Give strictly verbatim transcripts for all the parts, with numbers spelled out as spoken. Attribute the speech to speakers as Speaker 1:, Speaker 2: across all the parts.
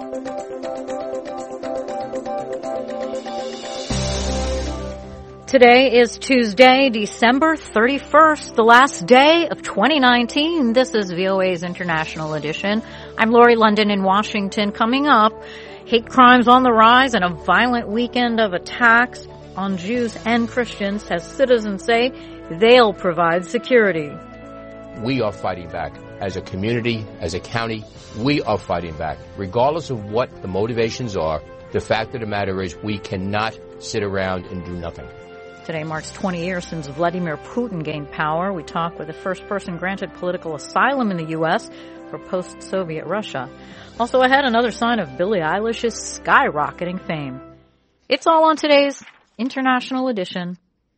Speaker 1: Today is Tuesday, December thirty-first, the last day of twenty nineteen. This is V O A's International Edition. I'm Lori London in Washington. Coming up, hate crimes on the rise and a violent weekend of attacks on Jews and Christians as citizens say they'll provide security.
Speaker 2: We are fighting back. As a community, as a county, we are fighting back. Regardless of what the motivations are, the fact of the matter is we cannot sit around and do nothing.
Speaker 1: Today marks twenty years since Vladimir Putin gained power. We talk with the first person granted political asylum in the U S for post-Soviet Russia. Also ahead, another sign of Billie Eilish's skyrocketing fame. It's all on today's International Edition.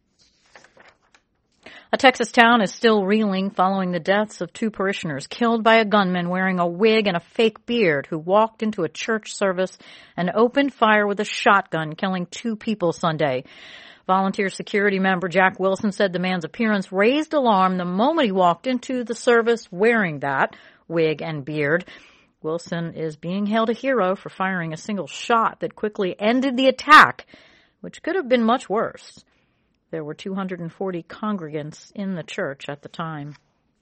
Speaker 1: A Texas town is still reeling following the deaths of two parishioners killed by a gunman wearing a wig and a fake beard who walked into a church service and opened fire with a shotgun, killing two people Sunday. Volunteer security member Jack Wilson said the man's appearance raised alarm the moment he walked into the service wearing that wig and beard. Wilson is being hailed a hero for firing a single shot that quickly ended the attack, which could have been much worse. There were two hundred forty congregants in the church at the time.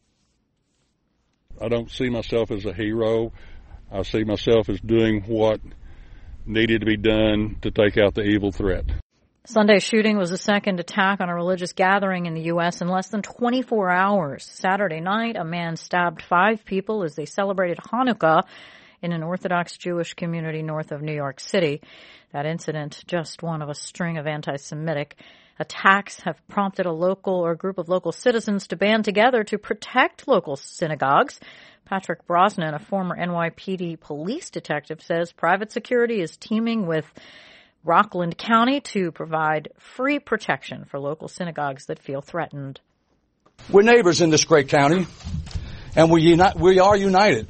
Speaker 3: I don't see myself as a hero. I see myself as doing what needed to be done to take out the evil threat.
Speaker 1: Sunday's shooting was the second attack on a religious gathering in the U S in less than twenty-four hours. Saturday night, a man stabbed five people as they celebrated Hanukkah in an Orthodox Jewish community north of New York City. That incident, just one of a string of anti-Semitic attacks, have prompted a local or group of local citizens to band together to protect local synagogues. Patrick Brosnan, a former N Y P D police detective, says private security is teaming with Rockland County to provide free protection for local synagogues that feel threatened.
Speaker 4: We're neighbors in this great county, and we uni- we are united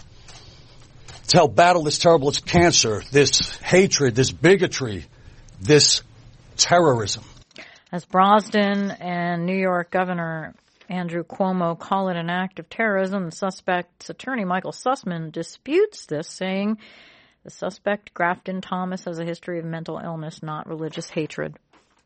Speaker 4: to help battle this terrible cancer, this hatred, this bigotry, this terrorism.
Speaker 1: As Brosnan and New York Governor Andrew Cuomo call it an act of terrorism, the suspect's attorney Michael Sussman disputes this, saying the suspect, Grafton Thomas, has a history of mental illness, not religious hatred.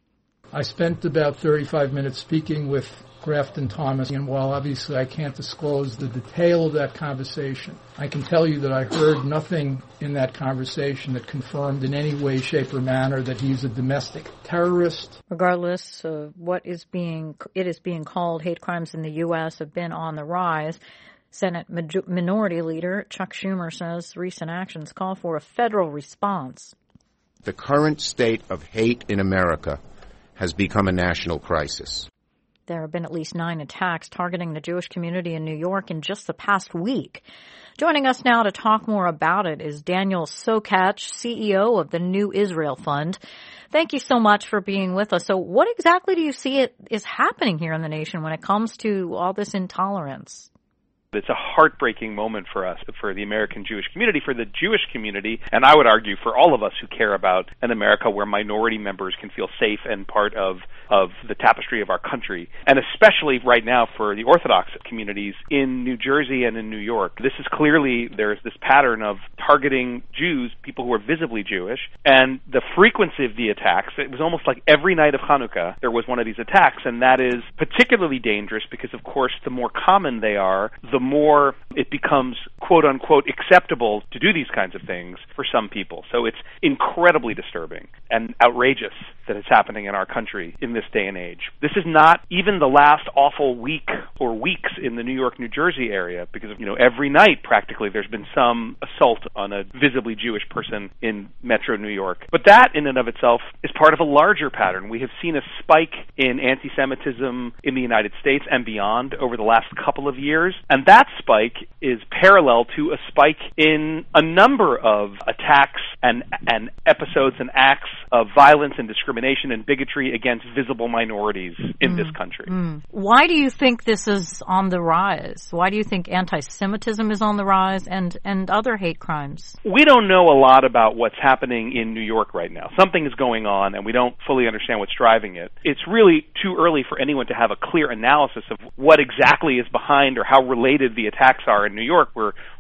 Speaker 5: I spent about thirty-five minutes speaking with Grafton Thomas, and while obviously I can't disclose the detail of that conversation, I can tell you that I heard nothing in that conversation that confirmed in any way, shape, or manner that he's a domestic terrorist.
Speaker 1: Regardless of what is being, it is being called, hate crimes in the U S have been on the rise. Senate Minority Leader Chuck Schumer says recent actions call for a federal response.
Speaker 2: The current state of hate in America has become a national crisis.
Speaker 1: There have been at least nine attacks targeting the Jewish community in New York in just the past week. Joining us now to talk more about it is Daniel Sokach, C E O of the New Israel Fund. Thank you so much for being with us. So what exactly do you see it is happening here in the nation when it comes to all this intolerance?
Speaker 6: It's a heartbreaking moment for us, for the American Jewish community, for the Jewish community, and I would argue for all of us who care about an America where minority members can feel safe and part of, of the tapestry of our country, and especially right now for the Orthodox communities in New Jersey and in New York. This is clearly, there's this pattern of targeting Jews, people who are visibly Jewish, and the frequency of the attacks, it was almost like every night of Hanukkah there was one of these attacks, and that is particularly dangerous because, of course, the more common they are, the more it becomes, quote-unquote, acceptable to do these kinds of things for some people. So it's incredibly disturbing and outrageous that it's happening in our country in this day and age. This is not even the last awful week or weeks in the New York, New Jersey area, because, you know, every night practically there's been some assault on a visibly Jewish person in Metro New York. But that in and of itself is part of a larger pattern. We have seen a spike in anti-Semitism in the United States and beyond over the last couple of years, and that spike is parallel to a spike in a number of attacks and and episodes and acts of violence and discrimination and bigotry against visible minorities in mm. this country.
Speaker 1: Mm. Why do you think this is on the rise? Why do you think anti-Semitism is on the rise and, and other hate crimes?
Speaker 6: We don't know a lot about what's happening in New York right now. Something is going on, and we don't fully understand what's driving it. It's really too early for anyone to have a clear analysis of what exactly is behind or how related the attacks are in New York. We're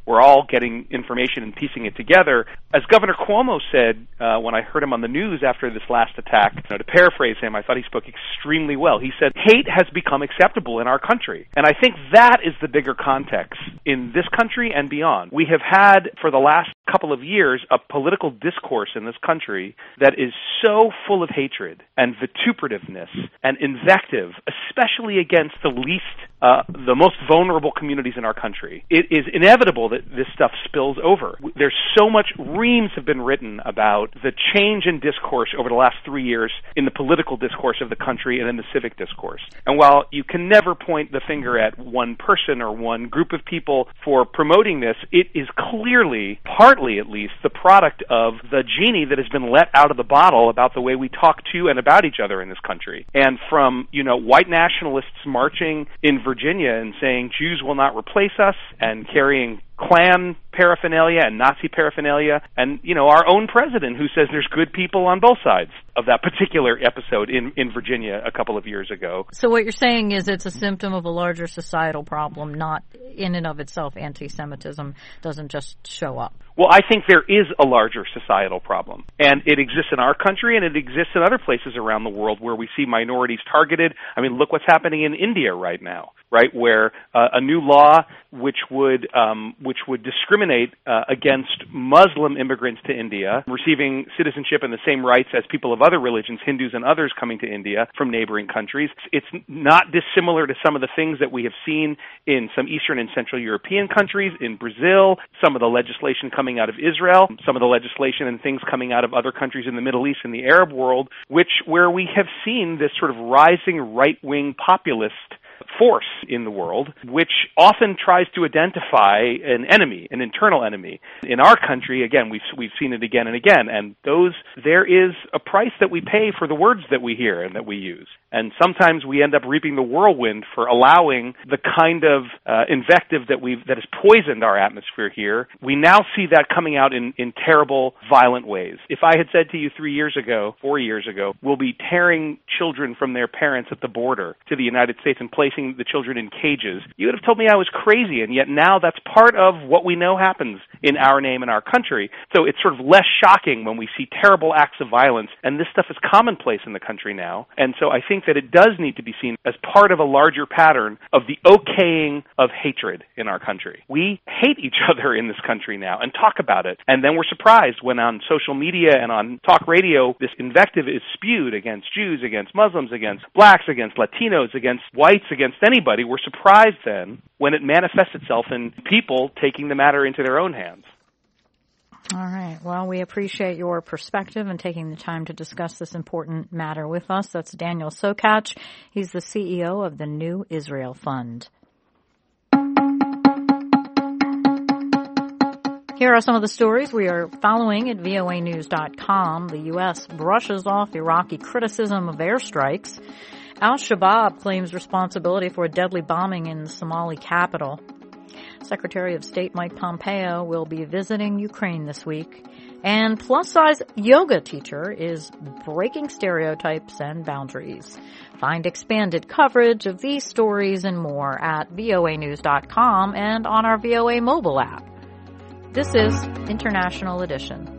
Speaker 6: we're all getting information and piecing it together. As Governor Cuomo said uh, when I heard him on the news after this last attack, you know, to paraphrase him, I thought he spoke extremely well. He said, hate has become acceptable in our country. And I think that is the bigger context in this country and beyond. We have had, for the last couple of years, a political discourse in this country that is so full of hatred and vituperativeness and invective, especially against the least, uh, the most vulnerable communities in our country. It is inevitable that this stuff spills over. There's so much, reams have been written about the change in discourse over the last three years in the political discourse of the country and in the civic discourse. And while you can never point the finger at one person or one group of people for promoting this, it is clearly, partly at least, the product of the genie that has been let out of the bottle about the way we talk to and about each other in this country. And from, you know, white nationalists marching in Virginia and saying Jews will not replace us, and carrying Klan paraphernalia and Nazi paraphernalia, and, you know, our own president who says there's good people on both sides of that particular episode in, in Virginia a couple of years ago.
Speaker 1: So what you're saying is it's a symptom of a larger societal problem, not in and of itself anti-Semitism doesn't just show up.
Speaker 6: Well, I think there is a larger societal problem, and it exists in our country and it exists in other places around the world where we see minorities targeted. I mean, look what's happening in India right now, right, where uh, a new law which would um, which would discriminate uh, against Muslim immigrants to India, receiving citizenship and the same rights as people of other religions, Hindus and others coming to India from neighboring countries. It's not dissimilar to some of the things that we have seen in some Eastern and Central European countries, in Brazil, some of the legislation coming out of Israel, some of the legislation and things coming out of other countries in the Middle East and the Arab world, which where we have seen this sort of rising right-wing populist force in the world, which often tries to identify an enemy, an internal enemy. In our country, again, we've we've seen it again and again, and those there is a price that we pay for the words that we hear and that we use. And sometimes we end up reaping the whirlwind for allowing the kind of uh, invective that we've that has poisoned our atmosphere here. We now see that coming out in, in terrible, violent ways. If I had said to you three years ago, four years ago, we'll be tearing children from their parents at the border to the United States and placing the children in cages, you would have told me I was crazy, and yet now that's part of what we know happens in our name and our country. So it's sort of less shocking when we see terrible acts of violence, and this stuff is commonplace in the country now. And so I think that it does need to be seen as part of a larger pattern of the okaying of hatred in our country. We hate each other in this country now and talk about it, and then we're surprised when on social media and on talk radio this invective is spewed against Jews, against Muslims, against blacks, against Latinos, against whites, against anybody. We're surprised then when it manifests itself in people taking the matter into their own hands.
Speaker 1: All right. Well, we appreciate your perspective and taking the time to discuss this important matter with us. That's Daniel Sokach. He's the C E O of the New Israel Fund. Here are some of the stories we are following at V O A news dot com. The U S brushes off Iraqi criticism of airstrikes. Al-Shabaab claims responsibility for a deadly bombing in the Somali capital. Secretary of State Mike Pompeo will be visiting Ukraine this week. And plus-size yoga teacher is breaking stereotypes and boundaries. Find expanded coverage of these stories and more at V O A news dot com and on our V O A mobile app. This is International Edition.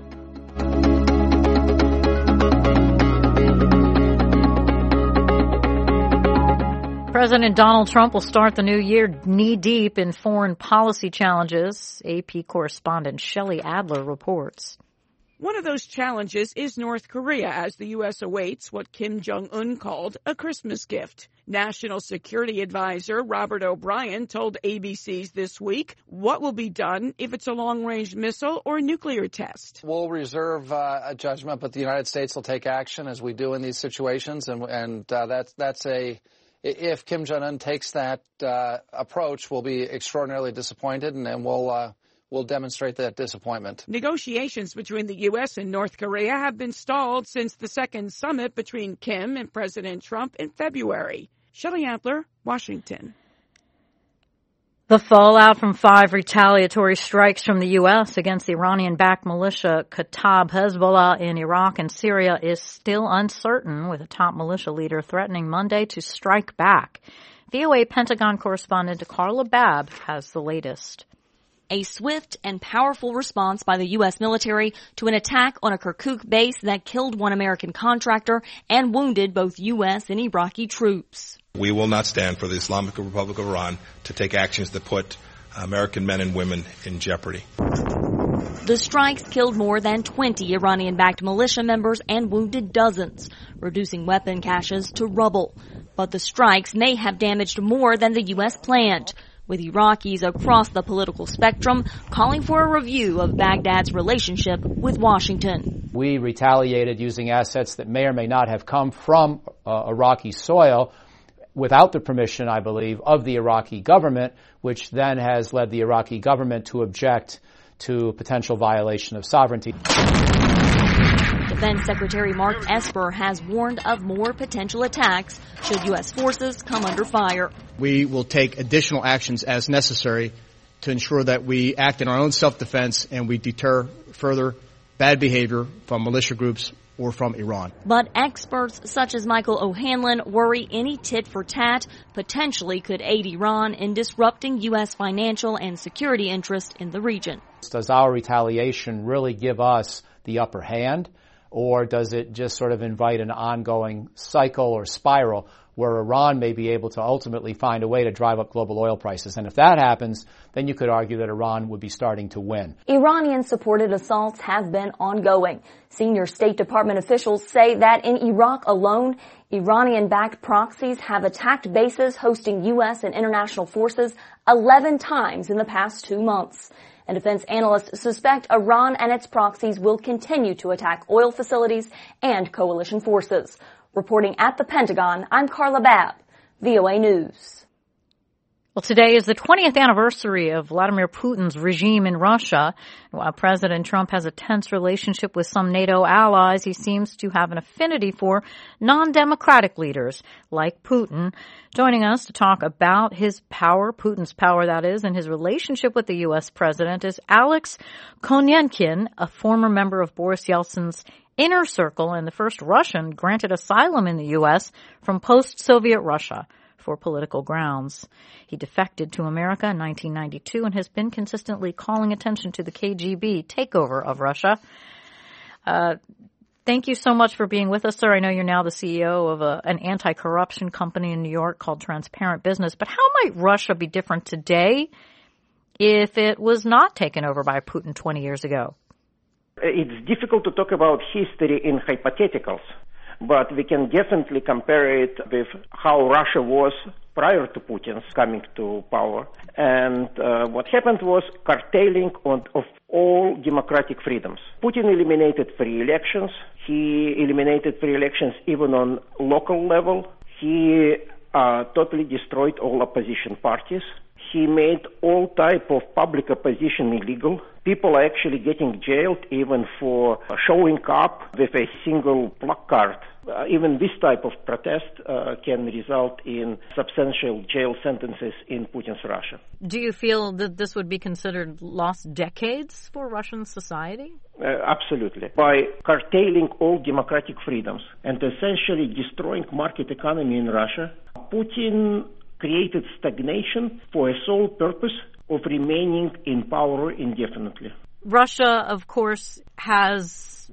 Speaker 1: President Donald Trump will start the new year knee-deep in foreign policy challenges. A P correspondent Shelley Adler reports.
Speaker 7: One of those challenges is North Korea, as the U S awaits what Kim Jong-un called a Christmas gift. National Security Advisor Robert O'Brien told A B C's This Week what will be done if it's a long-range missile or nuclear test.
Speaker 8: We'll reserve uh, a judgment, but the United States will take action as we do in these situations, and, and uh, that's, that's a... If Kim Jong-un takes that uh, approach, we'll be extraordinarily disappointed, and, and we'll uh, we'll demonstrate that disappointment.
Speaker 7: Negotiations between the U S and North Korea have been stalled since the second summit between Kim and President Trump in February. Shelley Adler, Washington.
Speaker 1: The fallout from five retaliatory strikes from the U S against the Iranian-backed militia Kataib Hezbollah in Iraq and Syria is still uncertain, with a top militia leader threatening Monday to strike back. V O A Pentagon correspondent Carla Babb has the latest.
Speaker 9: a swift and powerful response by the U S military to an attack on a Kirkuk base that killed one American contractor and wounded both U S and Iraqi troops.
Speaker 10: We will not stand for the Islamic Republic of Iran to take actions that put American men and women in jeopardy.
Speaker 9: The strikes killed more than twenty Iranian-backed militia members and wounded dozens, reducing weapon caches to rubble. But the strikes may have damaged more than the U S planned, with Iraqis across the political spectrum calling for a review of Baghdad's relationship with Washington.
Speaker 11: We retaliated using assets that may or may not have come from uh, Iraqi soil without the permission, I believe, of the Iraqi government, which then has led the Iraqi government to object to potential violation of sovereignty.
Speaker 9: Defense Secretary Mark Esper has warned of more potential attacks should U S forces come under fire.
Speaker 12: We will take additional actions as necessary to ensure that we act in our own self-defense and we deter further bad behavior from militia groups or from Iran.
Speaker 9: But experts such as Michael O'Hanlon worry any tit-for-tat potentially could aid Iran in disrupting U S financial and security interests in the region.
Speaker 11: Does our retaliation really give us the upper hand, or does it just sort of invite an ongoing cycle or spiral where Iran may be able to ultimately find a way to drive up global oil prices? And if that happens, then you could argue that Iran would be starting to win.
Speaker 13: Iranian-supported assaults have been ongoing. Senior State Department officials say that in Iraq alone, Iranian-backed proxies have attacked bases hosting U S and international forces eleven times in the past two months. And defense analysts suspect Iran and its proxies will continue to attack oil facilities and coalition forces. Reporting at the Pentagon, I'm Carla Babb, V O A News.
Speaker 1: Well, today is the twentieth anniversary of Vladimir Putin's regime in Russia. While President Trump has a tense relationship with some NATO allies, he seems to have an affinity for non-democratic leaders like Putin. Joining us to talk about his power, Putin's power that is, and his relationship with the U S president is Alex Konyenkin, a former member of Boris Yeltsin's inner circle and the first Russian granted asylum in the U S from post-Soviet Russia for political grounds. He defected to America in nineteen ninety-two and has been consistently calling attention to the K G B takeover of Russia. Uh, thank you so much for being with us, sir. I know you're now the C E O of a, an anti-corruption company in New York called Transparent Business. But how might Russia be different today if it was not taken over by Putin twenty years ago?
Speaker 14: It's difficult to talk about history in hypotheticals, but we can definitely compare it with how Russia was prior to Putin's coming to power. And uh, what happened was curtailing on, of all democratic freedoms. Putin eliminated free elections. He eliminated free elections even on local level. He uh, totally destroyed all opposition parties. He made all type of public opposition illegal. People are actually getting jailed even for showing up with a single placard. Uh, even this type of protest uh, can result in substantial jail sentences in Putin's Russia.
Speaker 1: Do you feel that this would be considered lost decades for Russian society?
Speaker 14: Uh, absolutely. By curtailing all democratic freedoms and essentially destroying market economy in Russia, Putin created stagnation for a sole purpose of remaining in power indefinitely.
Speaker 1: Russia, of course, has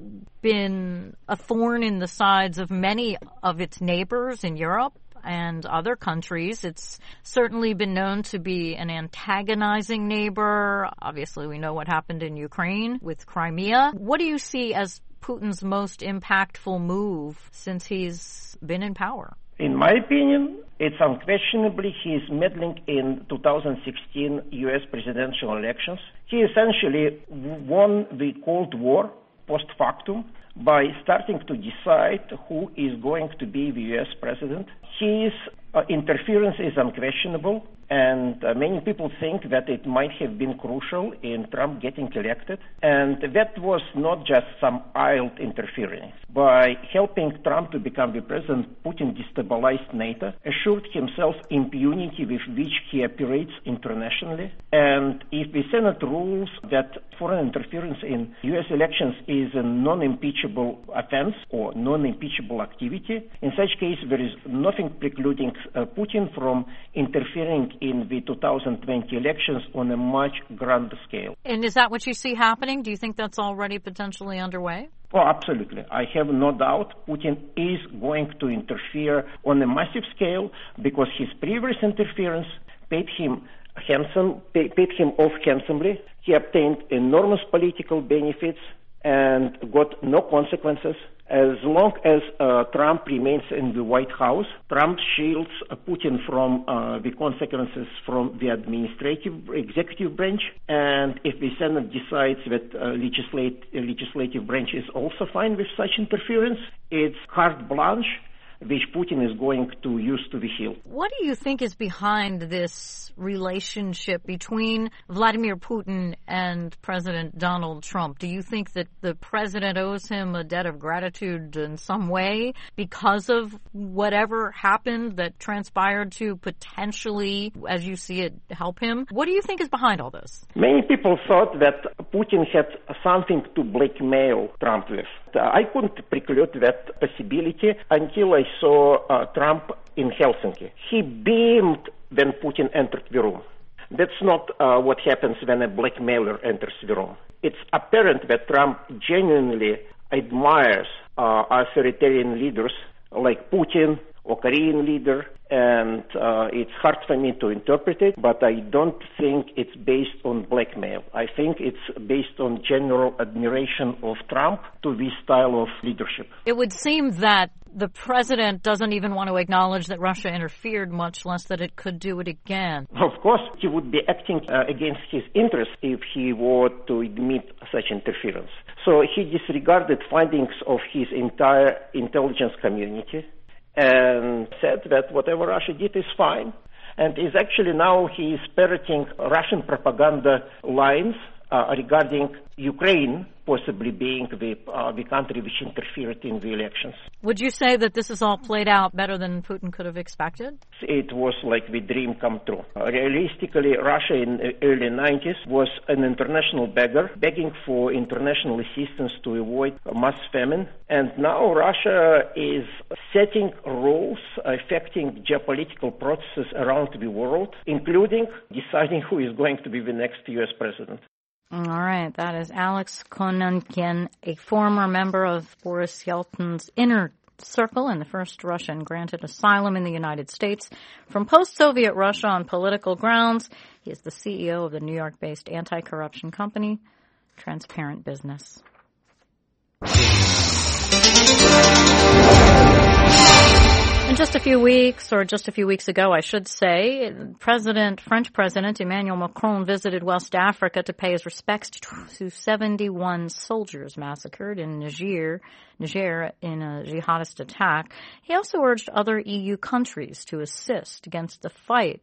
Speaker 1: been a thorn in the sides of many of its neighbors in Europe and other countries. It's certainly been known to be an antagonizing neighbor. Obviously, we know what happened in Ukraine with Crimea. What do you see as Putin's most impactful move since he's been in power?
Speaker 14: In my opinion, it's unquestionably he is meddling in two thousand sixteen U S presidential elections. He essentially won the Cold War post factum by starting to decide who is going to be the U S president. His uh, interference is unquestionable, and uh, many people think that it might have been crucial in Trump getting elected. And that was not just some idle interference. By helping Trump to become the president, Putin destabilized NATO, assured himself impunity with which he operates internationally. And if the Senate rules that foreign interference in U S elections is a non-impeachable offense or non-impeachable activity, in such case there is nothing precluding uh, Putin from interfering in the two thousand twenty elections on a much grander scale.
Speaker 1: And is that what you see happening? Do you think that's already potentially underway?
Speaker 14: Oh, absolutely. I have no doubt Putin is going to interfere on a massive scale because his previous interference paid him handsome, paid him off handsomely. He obtained enormous political benefits and got no consequences. As long as uh, Trump remains in the White House, Trump shields uh, Putin from uh, the consequences from the administrative executive branch. And if the Senate decides that uh, legislate, uh, legislative branch is also fine with such interference, it's carte blanche, which Putin is going to use to the hilt.
Speaker 1: What do you think is behind this relationship between Vladimir Putin and President Donald Trump? Do you think that the president owes him a debt of gratitude in some way because of whatever happened that transpired to potentially, as you see it, help him? What do you think is behind all this?
Speaker 14: Many people thought that Putin had something to blackmail Trump with. I couldn't preclude that possibility until I saw uh, Trump in Helsinki. He beamed when Putin entered the room. That's not uh, what happens when a blackmailer enters the room. It's apparent that Trump genuinely admires uh, authoritarian leaders like Putin or Korean leader, and uh, it's hard for me to interpret it, but I don't think it's based on blackmail. I think it's based on general admiration of Trump to this style of leadership.
Speaker 1: It would seem that the president doesn't even want to acknowledge that Russia interfered, much less that it could do it again.
Speaker 14: Of course, he would be acting uh, against his interests if he were to admit such interference. So he disregarded findings of his entire intelligence community and said that whatever Russia did is fine. And is actually now he is parroting Russian propaganda lines uh, regarding Ukraine possibly being the, uh, the country which interfered in the elections.
Speaker 1: Would you say that this is all played out better than Putin could have expected?
Speaker 14: It was like the dream come true. Uh, realistically, Russia in the early nineties was an international beggar, begging for international assistance to avoid a mass famine. And now Russia is setting rules affecting geopolitical processes around the world, including deciding who is going to be the next U S president.
Speaker 1: All right, that is Alex Kononkin, a former member of Boris Yeltsin's inner circle and the first Russian granted asylum in the United States from post-Soviet Russia on political grounds. He is the C E O of the New York-based anti-corruption company, Transparent Business. In just a few weeks, or just a few weeks ago, I should say, President, French President Emmanuel Macron visited West Africa to pay his respects to seventy-one soldiers massacred in Niger, Niger in a jihadist attack. He also urged other E U countries to assist against the fight.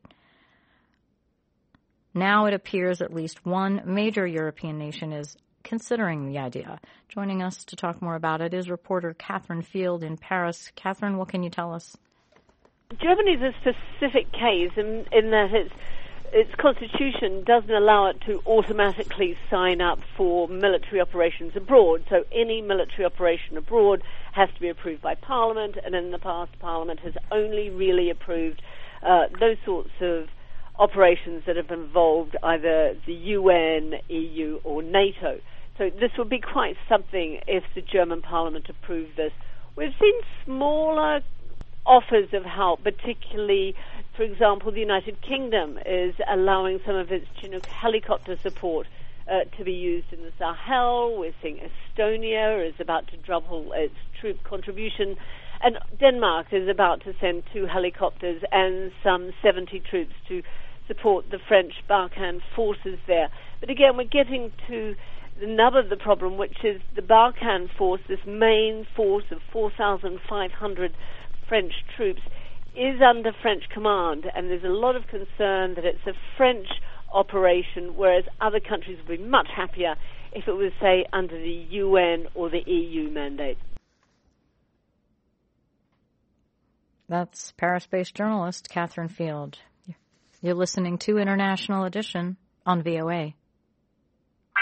Speaker 1: Now it appears at least one major European nation is considering the idea. Joining us to talk more about it is reporter Catherine Field in Paris. Catherine, what can you tell us?
Speaker 15: Germany is a specific case in, in that its, its constitution doesn't allow it to automatically sign up for military operations abroad. So any military operation abroad has to be approved by Parliament, and in the past Parliament has only really approved uh, those sorts of operations that have involved either the U N, E U or NATO. So this would be quite something if the German Parliament approved this. We've seen smaller offers of help, particularly, for example, the United Kingdom is allowing some of its Chinook helicopter support uh, to be used in the Sahel. We're seeing Estonia is about to double its troop contribution, and Denmark is about to send two helicopters and some seventy troops to support the French Barkhane forces there. But again, we're getting to the nub of the problem, which is the Barkhane force, this main force of four thousand five hundred French troops, is under French command, and there's a lot of concern that it's a French operation, whereas other countries would be much happier if it was, say, under the U N or the E U mandate.
Speaker 1: That's Paris-based journalist Catherine Field. You're listening to International Edition on V O A.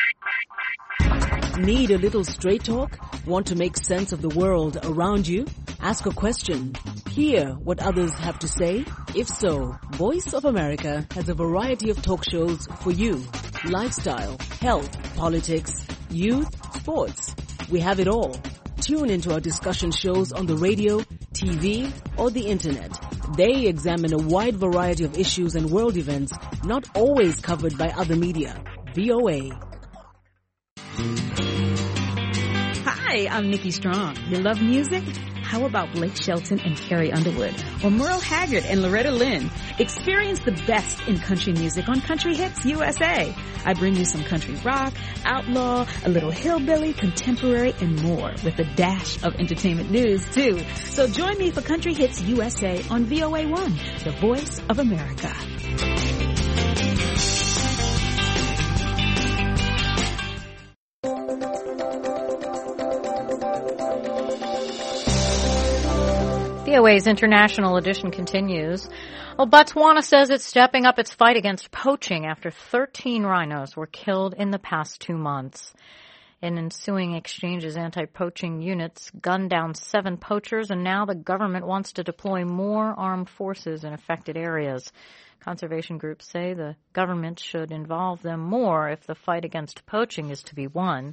Speaker 16: Need a little straight talk? Want to make sense of the world around you? Ask a question. Hear what others have to say? If so, Voice of America has a variety of talk shows for you. Lifestyle, health, politics, youth, sports. We have it all. Tune into our discussion shows on the radio, T V, or the internet. They examine a wide variety of issues and world events not always covered by other media. V O A.
Speaker 17: Hi, I'm Nikki Strong. You love music? How about Blake Shelton and Carrie Underwood? Or Merle Haggard and Loretta Lynn? Experience the best in country music on Country Hits U S A. I bring you some country rock, outlaw, a little hillbilly, contemporary, and more, with a dash of entertainment news, too. So join me for Country Hits U S A on V O A one, the voice of America.
Speaker 1: V O A's International Edition continues. Well, Botswana says it's stepping up its fight against poaching after thirteen rhinos were killed in the past two months. In ensuing exchanges, anti-poaching units gunned down seven poachers, and now the government wants to deploy more armed forces in affected areas. Conservation groups say the government should involve them more if the fight against poaching is to be won.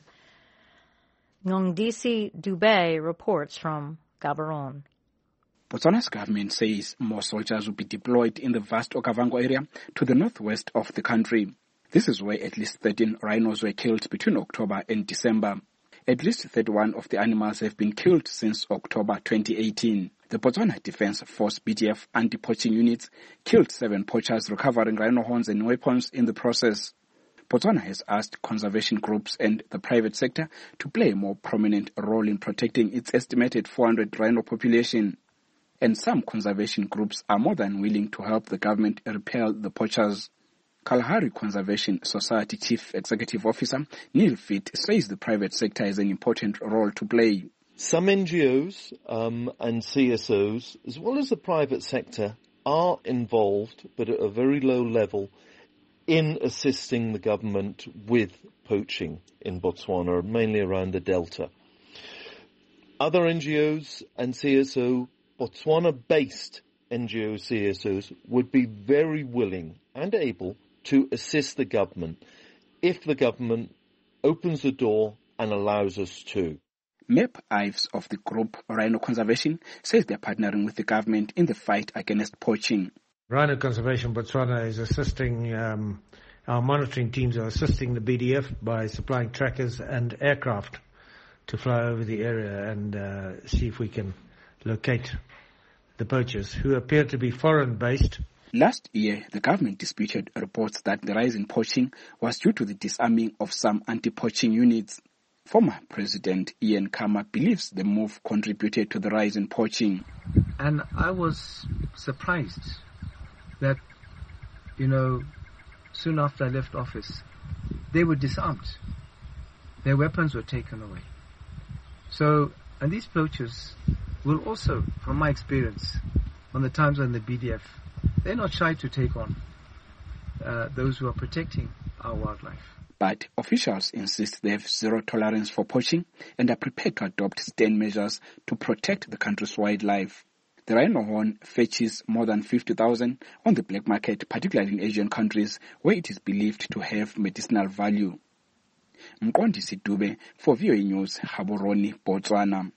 Speaker 1: Ngondisi Dube reports from Gaborone.
Speaker 18: Botswana's government says more soldiers will be deployed in the vast Okavango area to the northwest of the country. This is where at least thirteen rhinos were killed between October and December. At least thirty-one of the animals have been killed since October twenty eighteen. The Botswana Defence Force B D F anti-poaching units killed seven poachers, recovering rhino horns and weapons in the process. Botswana has asked conservation groups and the private sector to play a more prominent role in protecting its estimated four hundred rhino population. And some conservation groups are more than willing to help the government repel the poachers. Kalahari Conservation Society Chief Executive Officer Neil Fitt says the private sector has an important role to play.
Speaker 19: Some N G Os um, and C S Os, as well as the private sector, are involved, but at a very low level, in assisting the government with poaching in Botswana, mainly around the Delta. Other N G Os and C S O, Botswana-based N G O C S Os, would be very willing and able to assist the government if the government opens the door and allows us to.
Speaker 18: Mep Ives of the group Rhino Conservation says they're partnering with the government in the fight against poaching.
Speaker 20: Rhino Conservation Botswana is assisting, um, our monitoring teams are assisting the B D F by supplying trackers and aircraft to fly over the area and uh, see if we can locate the poachers, who appear to be foreign-based.
Speaker 18: Last year, the government disputed reports that the rise in poaching was due to the disarming of some anti-poaching units. Former President Ian Khama believes the move contributed to the rise in poaching.
Speaker 21: And I was surprised that, you know, soon after I left office, they were disarmed. Their weapons were taken away. So, and these poachers will also, from my experience, on the times when the B D F, they're not shy to take on uh, those who are protecting our wildlife.
Speaker 18: But officials insist they have zero tolerance for poaching and are prepared to adopt stern measures to protect the country's wildlife. The rhino horn fetches more than fifty thousand on the black market, particularly in Asian countries where it is believed to have medicinal value. Mqondisi Dube for V O A News, Gaborone, Botswana.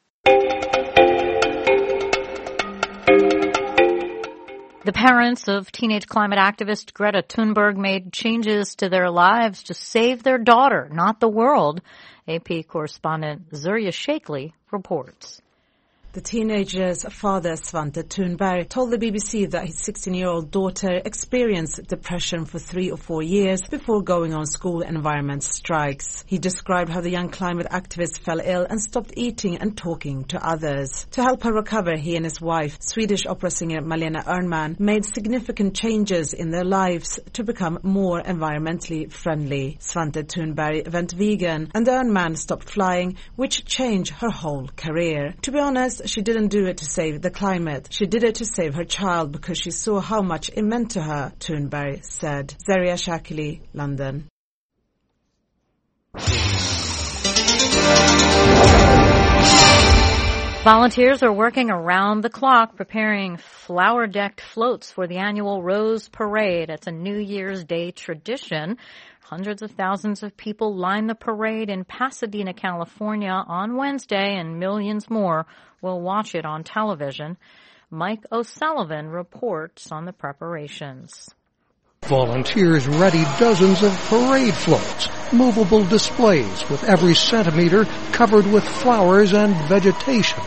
Speaker 1: The parents of teenage climate activist Greta Thunberg made changes to their lives to save their daughter, not the world. A P correspondent Zuriya Shakely reports.
Speaker 22: The teenager's father, Svante Thunberg, told the B B C that his sixteen-year-old daughter experienced depression for three or four years before going on school environment strikes. He described how the young climate activist fell ill and stopped eating and talking to others. To help her recover, he and his wife, Swedish opera singer Malena Ernman, made significant changes in their lives to become more environmentally friendly. Svante Thunberg went vegan and Ernman stopped flying, which changed her whole career. To be honest, she didn't do it to save the climate. She did it to save her child because she saw how much it meant to her, Thunberg said. Zuriya Shakely, London.
Speaker 1: Volunteers are working around the clock preparing flower-decked floats for the annual Rose Parade. It's a New Year's Day tradition. Hundreds of thousands of people line the parade in Pasadena, California on Wednesday, and millions more will watch it on television. Mike O'Sullivan reports on the preparations.
Speaker 3: Volunteers ready dozens of parade floats, movable displays with every centimeter covered with flowers and vegetation.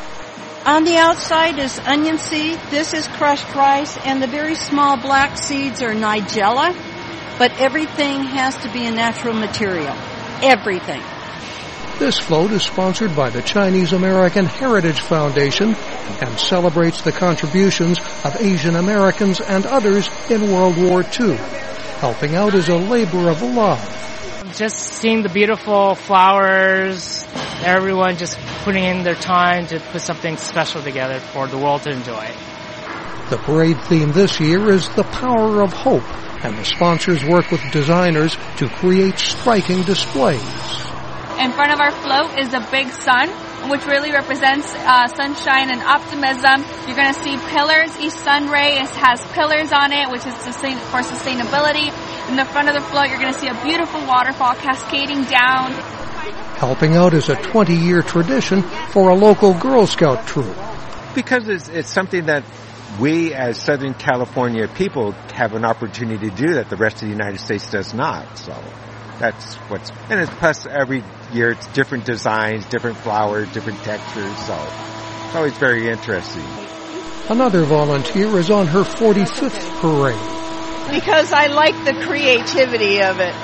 Speaker 4: On the outside is onion seed, this is crushed rice, and the very small black seeds are nigella, but everything has to be a natural material. Everything.
Speaker 3: This float is sponsored by the Chinese American Heritage Foundation and celebrates the contributions of Asian Americans and others in World War Two. Helping out is a labor of love.
Speaker 23: Just seeing the beautiful flowers, everyone just putting in their time to put something special together for the world to enjoy.
Speaker 3: The parade theme this year is the power of hope, and the sponsors work with designers to create striking displays.
Speaker 24: In front of our float is a big sun, which really represents uh, sunshine and optimism. You're going to see pillars. Each sun ray is, has pillars on it, which is sustain, for sustainability. In the front of the float, you're going to see a beautiful waterfall cascading down.
Speaker 3: Helping out is a twenty-year tradition for a local Girl Scout troop.
Speaker 25: Because it's, it's something that we as Southern California people have an opportunity to do that the rest of the United States does not. So that's what's, and it's plus every year it's different designs, different flowers, different textures, so it's always very interesting.
Speaker 3: Another volunteer is on her forty-fifth parade.
Speaker 4: Because I like the creativity of it.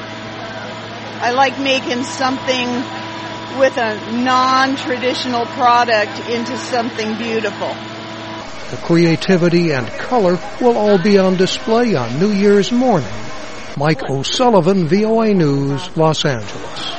Speaker 4: I like making something with a non-traditional product into something beautiful.
Speaker 3: The creativity and color will all be on display on New Year's morning. Mike O'Sullivan, V O A News, Los Angeles.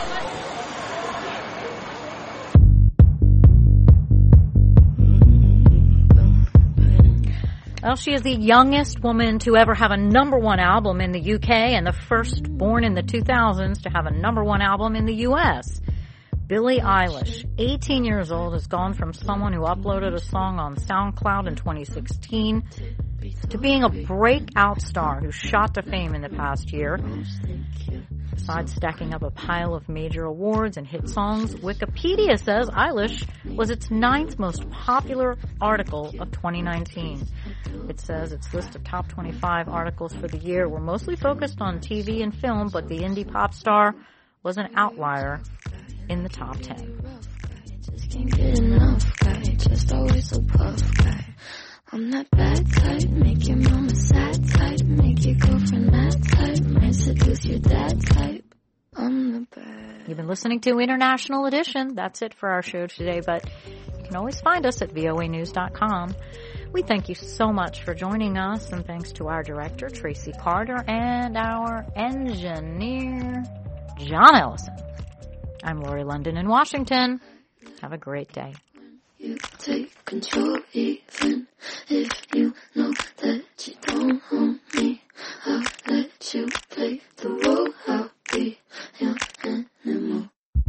Speaker 1: Well, she is the youngest woman to ever have a number one album in the U K and the first born in the two thousands to have a number one album in the U S. Billie Eilish, eighteen years old, has gone from someone who uploaded a song on SoundCloud in twenty sixteen to being a breakout star who shot to fame in the past year. Besides stacking up a pile of major awards and hit songs, Wikipedia says Eilish was its ninth most popular article of twenty nineteen. It says its list of top twenty-five articles for the year were mostly focused on T V and film, but the indie pop star was an outlier in the top ten.
Speaker 26: Just can't get enough, guy. Just always so puff, guy. I'm that bad type, make your mama sad type, make your girlfriend mad type, might seduce your dad type. I'm the bad.
Speaker 1: You've been listening to International Edition. That's it for our show today, but you can always find us at V O A news dot com. We thank you so much for joining us, and thanks to our director, Tracy Carter, and our engineer, John Ellison. I'm Lori London in Washington. Have a great day.
Speaker 26: You take control even if you know that you don't own me. I'll let you play the role. I'll be your animal.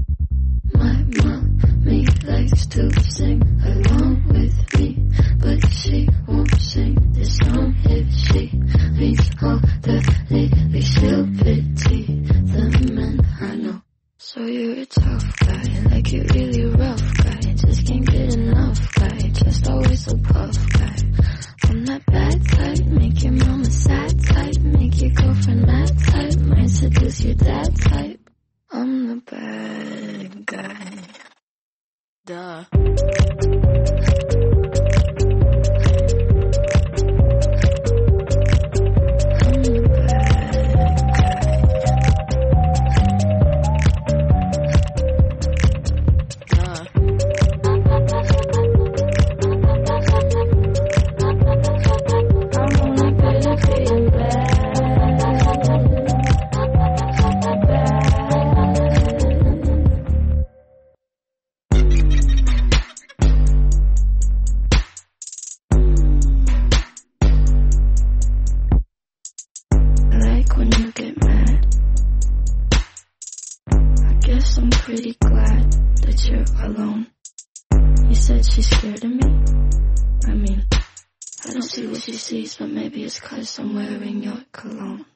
Speaker 26: My mommy likes to sing along with me, but she won't sing this song if she meets all the ladies. She'll pity the men I know. So you're a tough guy, like you're really rough guy. Just can't get enough guy, just always so puff guy. I'm that bad type, make your mama sad type, make your girlfriend mad type, might seduce your dad type. I'm the bad guy. Duh. You said she's scared of me. I mean, I don't see what she sees, but maybe it's 'cause I'm wearing your cologne.